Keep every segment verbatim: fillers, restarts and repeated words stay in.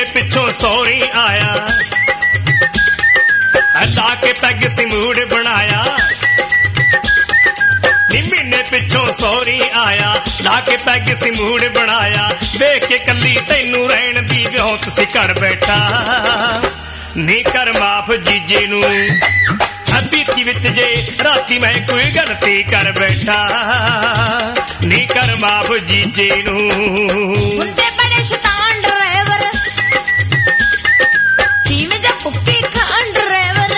पिछों सौरी आया ला के पैग सी मूड बनाया महीने पिछों सौरी आया ला के पैग सी मूड बनाया देख के कली तैनू रहन दी विहोत सी कर बैठा नी कर माफ जीजे नू बीती विच जे राती मैं कोई गलती कर बैठा नी कर माफ जीजे नू मुंडे बड़े शैतान ड्राइवर टीम जा पुक्की खान ड्राइवर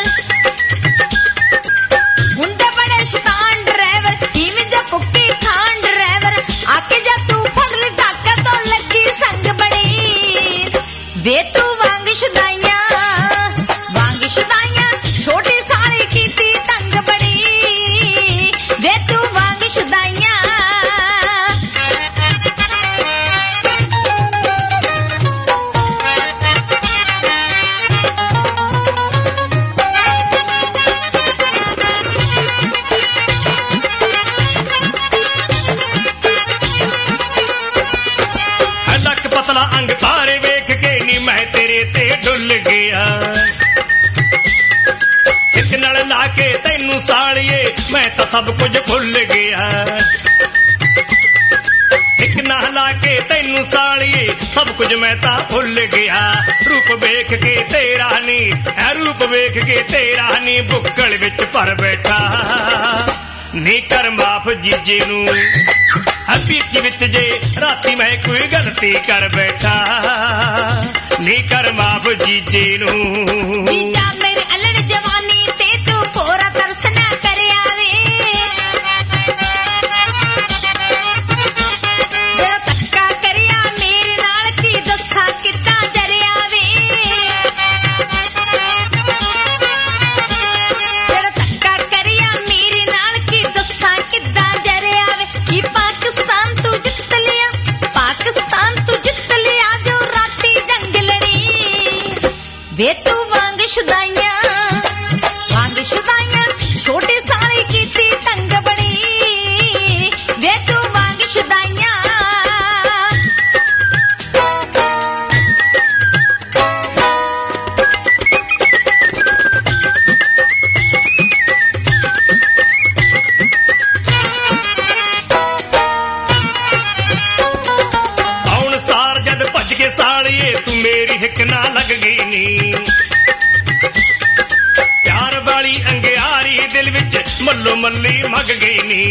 मुंडे बड़े शैतान ड्राइवर टीम जा पुक्की खान ड्राइवर आके जा तू फड़ ले डाका तो लगी संग बड़ी वे तू वांग शुदाइया वांग शुदाइया छोटी साली की ती तंग बड़ी वे तू वांग शुदाइया लक पतला अंग तारे वेख के नी मैं तेरे ते डुल गया एक नल ला के तैनू सालिए मैं तो सब कुछ भुल गया एक नल ला के तैनू सालिए सब कुछ मैं ता भुल गया रूप वेख के तेरा नी रूप वेख के तेरा नी बुक्कड़ विच भर बैठा नी कर माफ जीजे नू बीती विच जे राती मैं कोई गलती कर बैठा नी कर माफ जीजे नू जीजा मेरी अलड़ जवानी ते तू पूरा तरस ना कर आवे जरा तक्का करिया मेरे नाल की दस्सा कितना जरिया वे जरा तक्का करिया मेरे नाल की दस्सा कितना जरिया वे ई पाकिस्तान तू जित लिया पाकिस्तान तू जित लिया जो राती जंग लड़ी वे तू वांग शुदाइया वांग शुदाइया छोटी साली की ती तंग बड़ी वे तू वांग शुदाइया आउण सार जद भज के सालिए तू मेरी हिक ना लग गई नी प्यार वाली अंगियारी दिल विच मल्लो मल्ली मग गई नी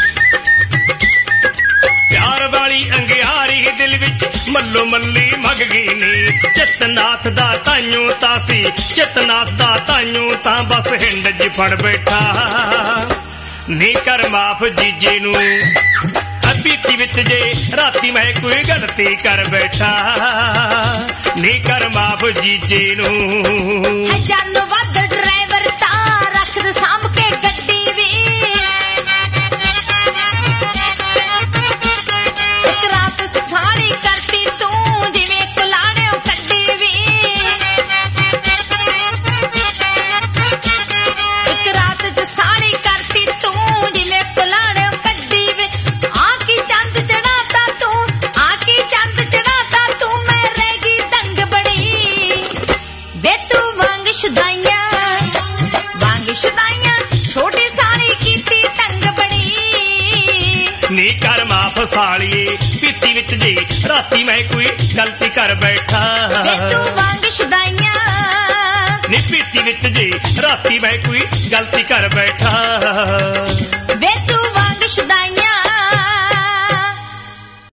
प्यार वाली अंगियारी दिल विच मल्लो मल्ली मग गई नी चितनाथ दा ताइयों तासी चितनाथ दा ताइयों ता बस हिंड ज फड़ बैठा नी कर माफ जीजे नू बीती विच जे राती मैं कोई गलती कर बैठा नी कर माफ जीजे नू जानो वद ड्राइवर ता रख दे साम के गड्डी वी एक रात साड़ी करती तू जिवें कुलाड़े कड्डी वी एक रात साड़ी करती तू जिवें कुलाड़े कड्डी वी आकी चंद चढ़ाता तू आकी चंद चढ़ाता तू मैं रहेगी दंग बड़ी वे तू वांग शुदाइया वांग शुदाइया छोटी साली की ती तंग बड़ी नी कर माफ सालिए बीती विच जी राती मैं कोई गलती कर बैठा वे तू वांग शुदाइया नी बीती विच जी राती मैं कोई गलती कर बैठा